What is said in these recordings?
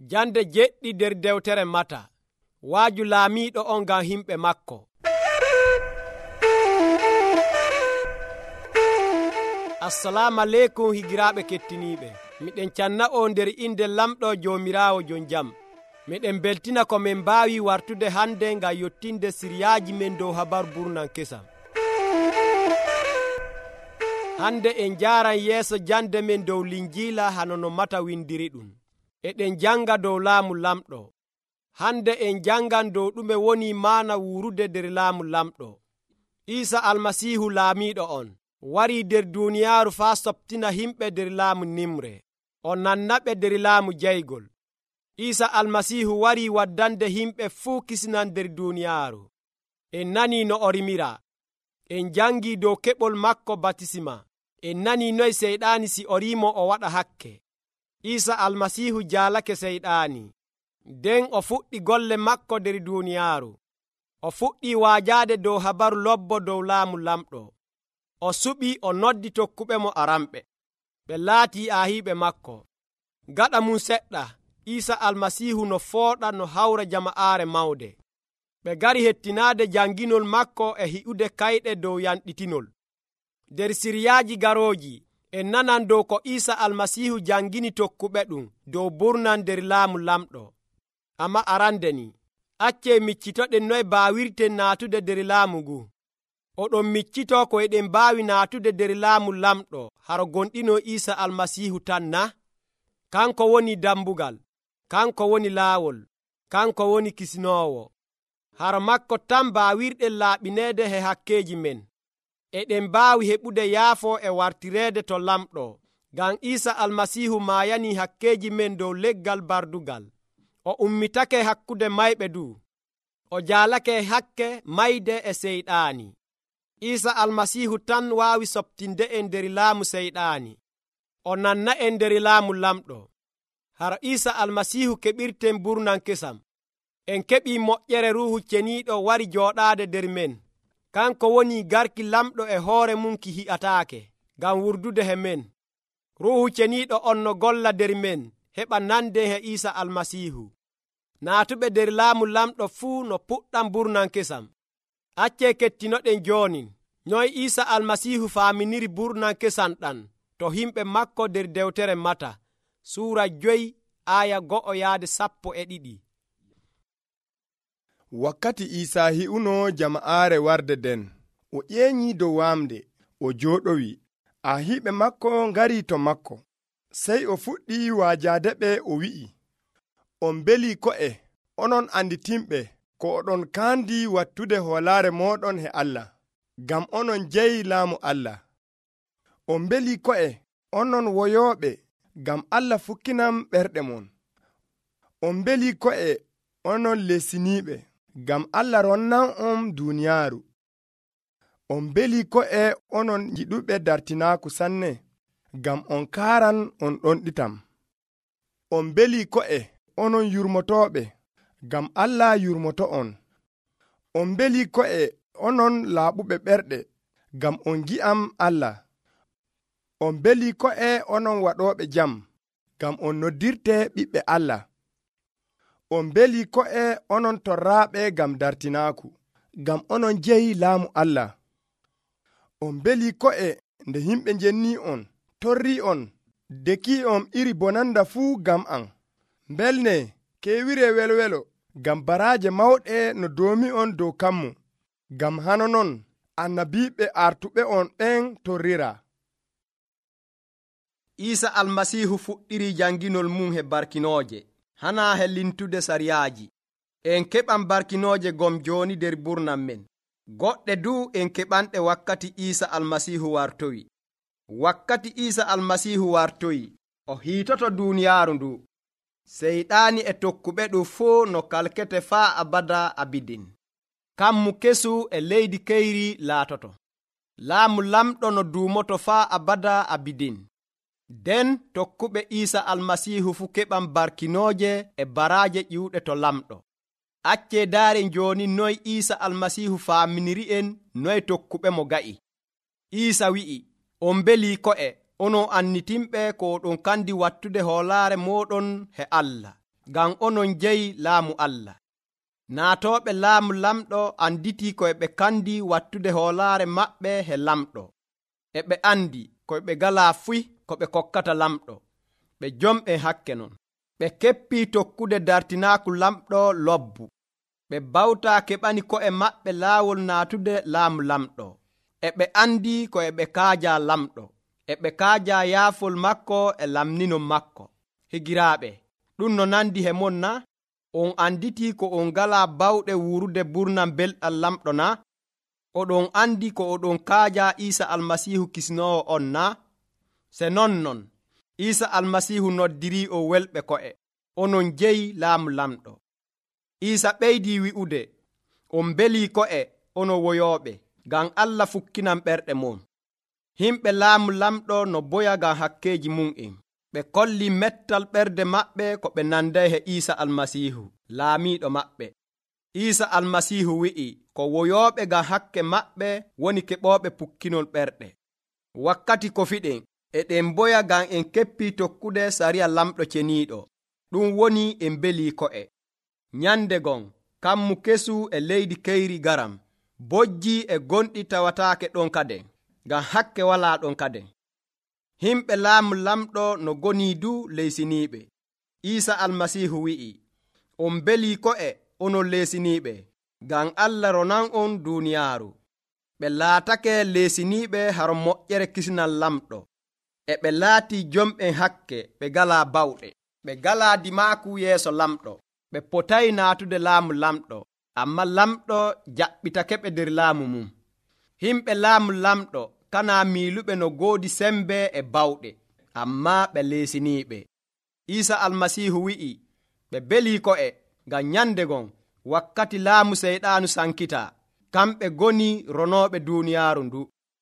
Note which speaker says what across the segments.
Speaker 1: Jande jeɗɗi nder dewtere Mata. Waaju laamiiɗo on ngam himɓe makko. Assalamu aleykum higiraaɓe kettiniiɓe. Miɗen canna o nder inde lamɗo Joomiraawo jon jam. Miɗen beltina ko min mbaawi wartude hande ngam yottinde siriyaaji men dow habaru burnan kesam. Hande en jaaran yeeso jande men dow linjiila hano no Mata windiri ɗum. Eɗen janga dow laamu lamɗo. Hande en jangan dow ɗume woni maana wurude nder laamu lamɗo. Isa almasihu laamiiɗo on wari nder duniyaaru faa soptina himɓe nder laamu nimre. O nannaɓe nder laamu jaygol. Isa almasihu wari waddande himɓe fuu kisinan nder duniyaaru. En nani no o rimira. En jangi dow keɓol makko batisima. En nani noy seyɗaani si o rimo o waɗa hakke. Isa almasihu jaalake seyɗaani. Den o fuɗɗi golle makko nder duniyaaru. O fuɗɗi waajaade dow habaru lobbo dow laamu lamɗo. O suɓi o noddi tokkuɓe mo aramɓe. Ɓe laati aahiɓe makko. Gaɗa mum seɗɗa, Isa almasihu no fooɗa no hawra jama'aare mawde. Ɓe gari hettinaade janginol makko e hi'ude kayɗe dow yanɗitinol. Nder siriyaaji garooji en nanan dow ko Isa almasihu jangini tokkuɓe ɗum dow burnan nder laamu lamɗo. Amma arande ni, acce miccitoɗen noy baawirten naatude nder laamu ngu. Oɗon miccito ko eɗen mbaawi naatude nder laamu lamɗo haro gonɗino Isa almasihu tan na? Kanko woni dambugal, kanko woni laawol, kanko woni kisnoowo. Haro makko tan baawirɗen laaɓineede he hakkeji men. Eɗen mbaawi heɓude yaafo e wartireede to lamɗo, ngam Isa almasihu maayani hakkeji men dow leggal bardugal. O ummitake hakkude mayɓe du. O jaalake hakke mayde e seyɗaani. Isa almasihu tan waawi soptinde en nder laamu seyɗaani. O nanna en nder laamu lamɗo. Haro Isa almasihu keɓirten burnan kesam. En keɓi moƴƴere ruuhu ceniiɗo wari jooɗaade nder men. Kanko woni garki lamɗo e hoore mum ki hi'ataake, ngam wurdude he men. Ruuhu ceniiɗo on no golla nder men, heɓa nande he Isa almasihu. Naatuɓe nder laamu lamɗo fuu no puɗɗam burnan kesam. Acce kettinoɗen joonin, noy Isa almasihu faaminiri burnan kesam ɗan to himɓe makko nder dewtere Mata, suura 5 aya 1-12.
Speaker 2: Wakkati Isa hi'uno jama'aare warde den, o ƴeeñi dow waamde, o jooɗowi. Aahiɓe makko ngari to makko. Sey o fuɗɗi waajaade ɓe o wi'i, on beli ko'e, onon anditimɓe ko oɗon kaandi wattude hoolaare mooɗon he Allah, ngam onon jeyi laamu Allah. On beli ko'e, onon woyooɓe, ngam Allah fukkinan ɓerɗe mon. On beli ko'e, onon lesiniiɓe, ngam Allah ronnan on duniyaaru. On beli ko'e, onon jiɗuɓe dartinaaku sanne, ngam on kaaran on ɗonɗitam. On beli ko'e, onon yurmotooɓe, ngam Allah yurmoto on. On beli ko'e, onon laaɓuɓe ɓerɗe, ngam on gi'am Allah. On beli ko'e, onon waɗooɓe jam, ngam on noddirte ɓiɓɓe Allah. On beli ko'e, onon torraaɓe ngam dartinaaku, ngam onon jeyi laamu Allah. On beli ko'e, nde himɓe njenni on, torri on, deki on iri bonanda fuu ngam an. Mbelne kewire welwelo, ngam baraaje mawɗe no doomi on dow kammu, ngam hano non annabiɓe artuɓe on ɓen torrira.
Speaker 1: Isa almasihu fuɗɗiri janginol mum he barkinooje, hana hellintude sariyaaji. En keɓan barkinooje gom jooni nder burnan men. Goɗɗe du en keɓanɗe wakkati Isa almasihu wartoyi. Wakkati Isa almasihu wartoyi, o hiitoto duniyaaru ndu. Seyɗaani e tokkuɓe ɗum fuu no kalkete faa abada abidin. Kammu kesu e leydi kayri laatoto. Laamu lamɗo no duumoto faa abada abidin. Den tokkuɓe Isa almasihu fu keɓan barkinooje e baraaje ƴiwɗe to lamɗo. Acce daaren jooni noy Isa almasihu faaminiri en noy tokkuɓe mo ga'i. Isa wi'i, on beli ko'e, onon annitimɓe ko oɗon kandi wattude hoolaare moɗon he Allah, ngam onon jeyi laamu Allah. Naatooɓe laamu lamɗo anditi ko ɓe kandi wattude hoolaare maɓɓe he lamɗo. Ɓe andi ko ɓe galaa fuy ko ɓe kokkata lamɗo. Ɓe jomɓe hakke non. Ɓe keppi tokkude dartinaaku lamɗo lobbu. Ɓe bawta keɓani ko'e maɓɓe laawol naatude laamu lamɗo. Ɓe andi ko ɓe kaaja lamɗo. Ɓe kaaja yaafol makko e lamnino makko. Higiraaɓe, ɗum no nandi he mon na? On anditi ko on galaa bawɗe wurude burnam belɗam lamɗo na? Oɗon andi ko oɗon kaaja Isa almasihu kisnowo on na? Se non Isa almasihu noddiri o welɓe ko'e. Onon jeyi laamu lamɗo. Isa ɓeydi wi'ude, on beli ko'e ono woyoɓe, ngam Allah fukkinan ɓerɗe mon. Himɓe laamu lamɗo no boya ngam hakkeji mum'en. Ɓe kolli mettal ɓerde maɓɓe ko ɓe nanday he Isa almasihu, laamiɗo maɓɓe. Isa almasihu wi'i ko woyoɓe ngam hakke maɓɓe woni keɓoɓe pukkinol ɓerɗe. Wakkati ko fiɗen, eɗen boya ngam en keppi tokkude sariya lamɗo ceniiɗo. Ɗum woni en beli ko'e. Nyande gon, kammu kesu e leydi keyri garam. Bojji e gonɗi tawataake ɗon kaden, ngam hakke wala ɗon kaden. Himɓe laamu lamɗo no goni du leysiniiɓe. Isa almasihu wi'i, on beli ko'e onon leysiniiɓe, ngam Allah ronan on duniyaaru. Ɓe laatake leysiniiɓe haro moƴƴere kisnal lamɗo. Ɓe laati jomɓen hakke, ɓe galaa bawɗe. Ɓe galaa dimaaku yeeso lamɗo. Ɓe potayi naatude laamu lamɗo, amma lamɗo jaɓɓitake ɓe nder laamu mum. Himɓe laamu lamɗo kana miiluɓe no goodi sembe e bawɗe, amma ɓe leesiniiɓe. Isa almasihu wi'i ɓe beli ko'e, ngam nyande gon wakkati laamu seyɗaanu sankita, kamɓe goni ronooɓe duuniyaaru ndu.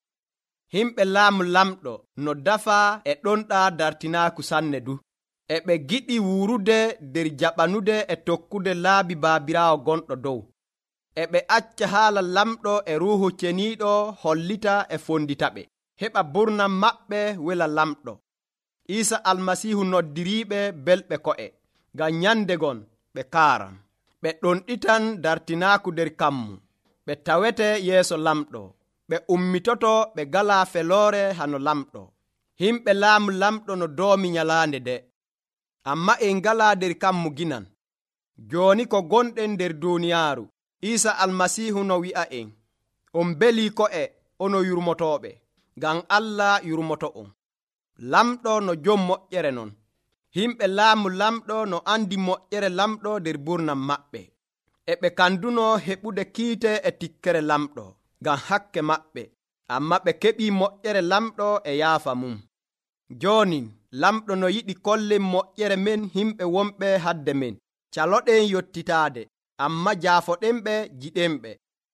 Speaker 1: Himɓe laamu lamɗo no dafa e ɗonɗa dartinaaku sanne du. Ɓe giɗi wurude nder jaɓanude e tokkude laabi baabiraawo gonɗo dow. Ɓe acca haala lamɗo e ruuhu ceniiɗo hollita e fondita ɓe, heɓa burnam maɓɓe wela lamɗo. Isa almasihu noddiriiɓe belɓe ko'e, ngam nyande gon ɓe kaaran. Ɓe ɗonɗitan dartinaaku nder kammu. Ɓe tawete yeeso lamɗo. Ɓe ummitoto ɓe galaa feloore hano lamɗo. Himɓe laamu lamɗo no doomi nyalaande de, amma en galaa nder kammu ginan. Jooni ko gonɗen nder duuniyaaru, Isa almasihu no wi'a en, on beli ko'e ono yurmotooɓe, ngam Allah yurmoto on. Lamɗo no jom moƴƴere non. Himɓe laamu lamɗo no andi moƴƴere lamɗo nder burnam maɓɓe. Ɓe kanduno heɓude kiite e tikkere lamɗo, ngam hakke maɓɓe, amma ɓe keɓi moƴƴere lamɗo e yaafa mum. Jooni lamɗo no yiɗi kollen moƴƴere men himɓe wonɓe hadde men. Caloɗen yottitaade, amma jaafoɗenɓe jiɗenɓe.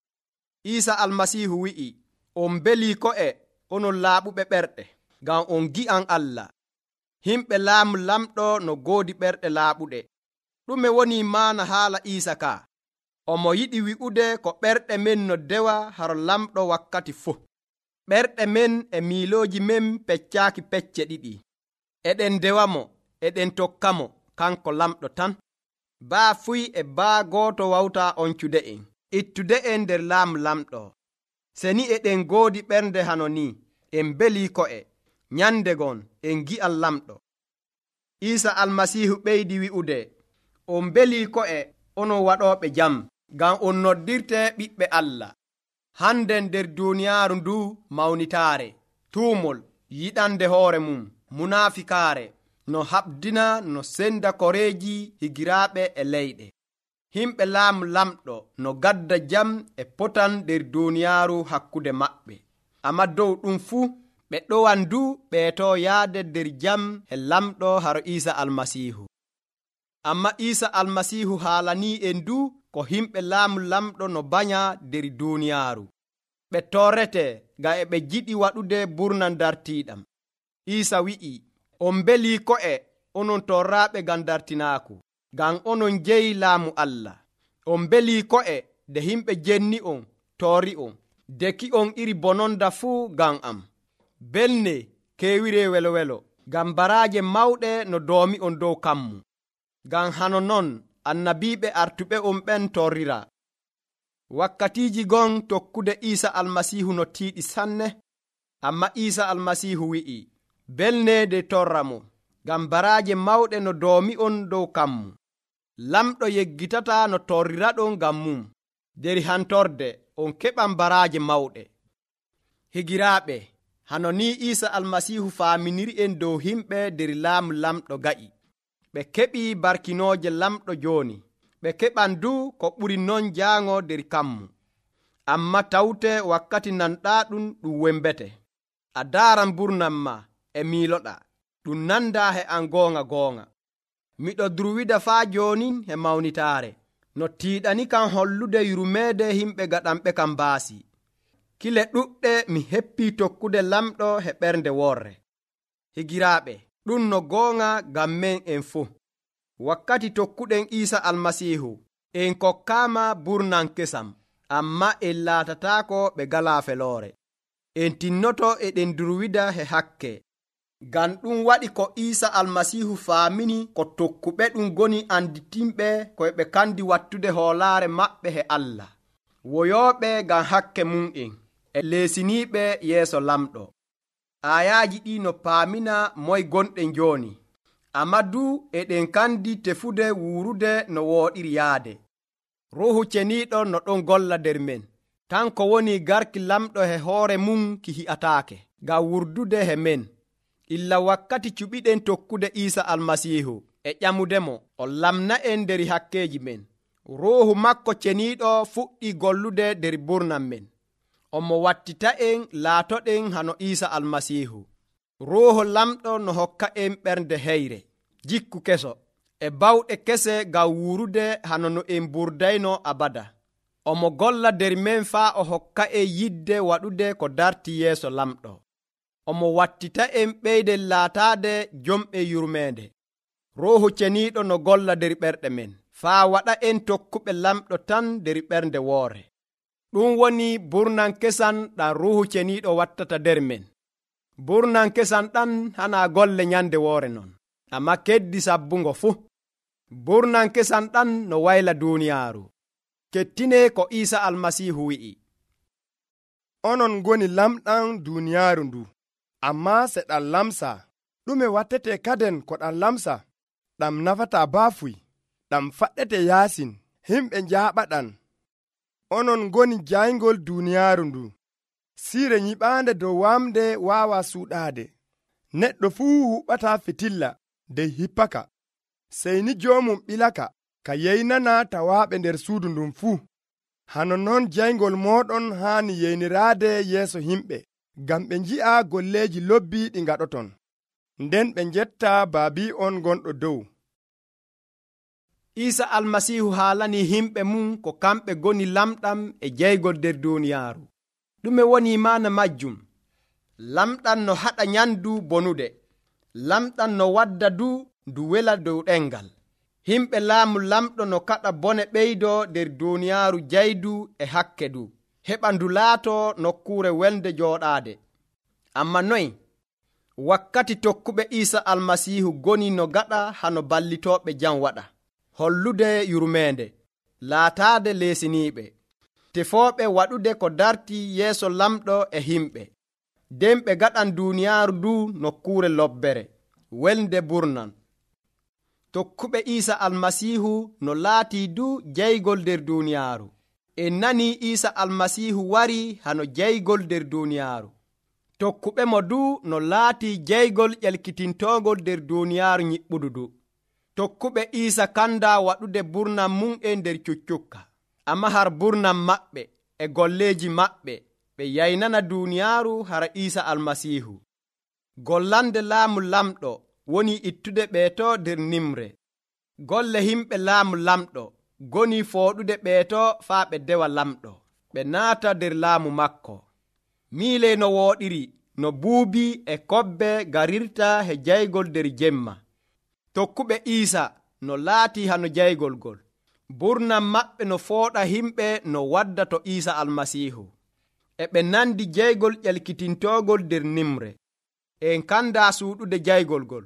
Speaker 1: Isa almasihu wi'i, on beli ko'e onon laaɓuɓe ɓerɗe, ngam on gi'an Allah. Himɓe laamu lamɗo no goodi ɓerɗe laaɓuɗe. Ɗume woni maana haala Isa ka? Omo yiɗi wi'ude ko ɓerɗe men no dewa haro lamɗo wakkati fof. Ɓerɗe men e miilooji men peccaaki pecce ɗiɗi. Eɗen dewamo, eɗen tokkamo, kanko lamɗo tan. Baa fuy e baa gooto wawta oncude en, ittude en nder laamu lamɗo. Seni eɗen goodi ɓernde hano ni, en beli ko'e, nyande gon en gi'an lamɗo. Isa almasihu ɓeydi wi'ude, on beli ko'e onon waɗooɓe jam, ngam on noddirte ɓiɓɓe Allah. Hande nder duuniyaaru ndu mawnitaare, tuumol, yiɗande hoore mum, munaafikaare, no haɓdina, no senda koreeji higiraaɓe e leyɗe. Himɓe laamu lamɗo no gadda jam e potan nder duuniyaaru hakkude maɓɓe. Amma dow ɗum fuu, ɓe ɗowan du ɓeeto yaade nder jam e lamɗo haro Isa almasihu. Amma Isa almasihu haalanii en du ko himɓe laamu lamɗo no banya nder duuniyaaru. Ɓe torrete ngam ɓe jiɗi waɗude burnan dartiiɗam. Isa wi'i, on beli ko'e onon torraaɓe ngam dartinaaku, ngam onon jeyi laamu Allah. On beli ko'e de himɓe jenni on, toori on, deki on iri bononda fuu ngam am. Belne keewire welo-welo, ngam baraaje mawɗe no doomi on dow kammu. ngam hano non annabiɓe artuɓe ɓen torrira. Wakkatiji gon tokkude Isa almasihu no tiiɗi sanne, amma Isa almasihu wi'i belnede torra mo, ngam baraje mawɗe no doomi on dow kammu. Lamɗo yeggitata no torriraɗon ngam mum. Deri hantorde on keɓan baraje mawɗe. Higiraaɓe, hano ni Isa almasihu faaminiri en dow himɓe der laamu lamɗo ga'i. Ɓe keɓi barkinooje lamɗo jooni. Ɓe keɓan du ko ɓuri non jaango der kammu. Amma tawte wakkati nanɗaɗum ɗum wembete. A daaran burnam ma e miiloɗa. Ɗum nanda he an goonga. Miɗo durwida faa jooni he mawnitaare. No tiiɗani kan hollude yurmeede himɓe gaɗanɓe kam baasi. Kile ɗuɗɗe mi heppii tokkude lamɗo he ɓernde worre. Higiraaɓe, ɗum no goonga ngam men en fuu. Wakkati tokkuɗen Isa almasihu en kokkaama burnan kesam, amma en laatatako ɓe galaa feloore. En tinnoto eɗen durwida he hakke. Ngam ɗum waɗi ko Isa almasihu faamini ko tokkuɓe ɗum goni anditinɓe koye ɓe kandi wattude hoolaare maɓɓe he Allah. Woyooɓe ngam hakke mum'en e leesiniiɓe yeeso lamɗo. Ayaji ɗi no paamina moy gonɗen jooni. Amma du eɗen kandi tefude wuurude no wooɗiri yaade. Ruuhu ceniiɗo no ɗon golla nder men. Kanko woni garki lamɗo he hoore mum ki hi'ataake, ngam wurdude he men. Illa wakkati cuɓiɗen tokkude Isa almasihu e ƴamudemo, o lamna en nder hakkeji men. Ruuhu makko ceniiɗo fuɗɗi gollude nder burnam men. Omo wattita en laatoɗen hano Isa almasihu. Ruuhu lamɗo no hokka en ɓernde heyre, jikku keso e bawɗe kese ngam wuurude hano no en burdayno abada. Omo golla nder men faa o hokka en yidde waɗude ko darti yeeso lamɗo. Omo wattita en ɓeyden laataade jomɓe yurmeende. Ruuhu ceniiɗo no golla nder ɓerɗe men, faa waɗa en tokkuɓe lamɗo tan nder ɓernde woore. Ɗum woni burnan kesan ɗan ruuhu ceniiɗo wattata nder men. Burnan kesan ɗan hana golle nyande woore non, amma keddi sabbungo fuu. Burnan kesan ɗan no wayla duuniyaaru. Kettine ko Isa almasihu wi'i.
Speaker 2: Onon goni lamɗan duuniyaaru ndu, amma se ɗan lamsa, ɗume wattete kaden ko ɗan lamsa? Ɗam nafata baafuy, ɗam faɗɗete yaasin, himɓe njaaɓaɗan. Onon goni jayngol duuniyaaru ndu. Siire nyiɓaande dow wamde waawa suuɗaade. Neɗɗo fuu huɓɓata fitilla dey hippaka. Sey ni joomum ɓilaka, ka yeynana tawaaɓe nder suudu ndun fuu. Hano non jayngol mooɗon haani yeyniraade yeeso himɓe, ngam ɓe nji'a golleeji lobbi ɗi ngaɗoton. Nden ɓe njetta baabi on gonɗo dow.
Speaker 1: Isa almasihu haalani himɓe mum ko kamɓe goni lamɗam e jeygol nder duuniyaaru. Ɗume woni maana majjum? Lamɗam no haɗa nyandu bonude. Lamɗam no wadda ndu wela dow ɗengal. Himɓe laamu lamɗo no kaɗa bone ɓeydo nder duuniyaaru jaydu e hakke du, heɓa ndu laato nokkuure welde jooɗaade. Amma noy? Wakkati tokkuɓe Isa almasihu goni no gaɗa hano ballitooɓe jam waɗa. Hollude yurmeende, laataade leesiniiɓe, tefooɓe waɗude ko darti yeeso lamɗo e himɓe. Den ɓe gaɗan duuniyaaru du nokkuure lobbere, welde burnan. Tokkuɓe Isa almasihu no laati du jeygol nder duuniyaaru. En nani Isa almasihu wari hano jeygol nder duuniyaaru. Tokkuɓe mo du no laati jeygol ƴelkitintogol nder duuniyaaru nyiɓɓudu du. Tokkuɓe Isa kanda waɗude burnam mum e nder cuccukka, amma har burnam maɓɓe e golleeji maɓɓe ɓe yaynana duuniyaaru hara Isa almasihu. Gollande laamu lamɗo woni ittude ɓeeto nder nimre. Golle himɓe laamu lamɗo goni fooɗude ɓeeto faa ɓe dewa lamɗo, ɓe naata nder laamu makko. Miile no wooɗiri no buubi e kobbe garirta he jaygol nder jemma. Tokkuɓe Isa no laati hano jaygol gol. Burnam maɓɓe no fooɗa himɓe no wadda to Isa almasihu. E ɓe nandi jaygol ƴelkitintogol nder nimre. En kanda suuɗude jaygol gol,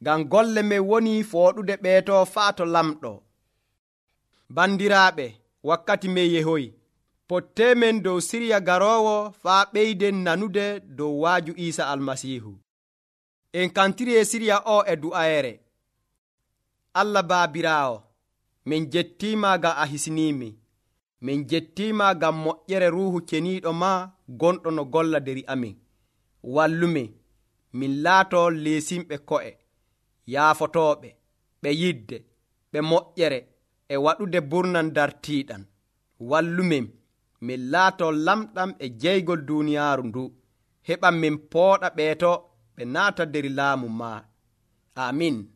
Speaker 1: ngam golle men woni fooɗude ɓeeto faa to lamɗo. Bandiraaɓe, wakkati men yehoyi, pottemen dow siriya garowo faa ɓeyden nanude dow waaju Isa almasihu. En kantiri e siriya o e du'ayere. Allah baabiraawo, min jettima ngam a hisnimi. Min jettima ngam moƴƴere ruuhu ceniiɗo ma gonɗo no golla deri amin. Wallumin min laato leesimɓe ko'e, yaafotoɓe, ɓe yidde, ɓe moƴƴere e waɗude burnan dartiiɗan. Wallumin min laato lamɗam e jeygol duniyaaru ndu, heɓa min pooɗa ɓeeto ɓe naata deri laamu ma. Amin.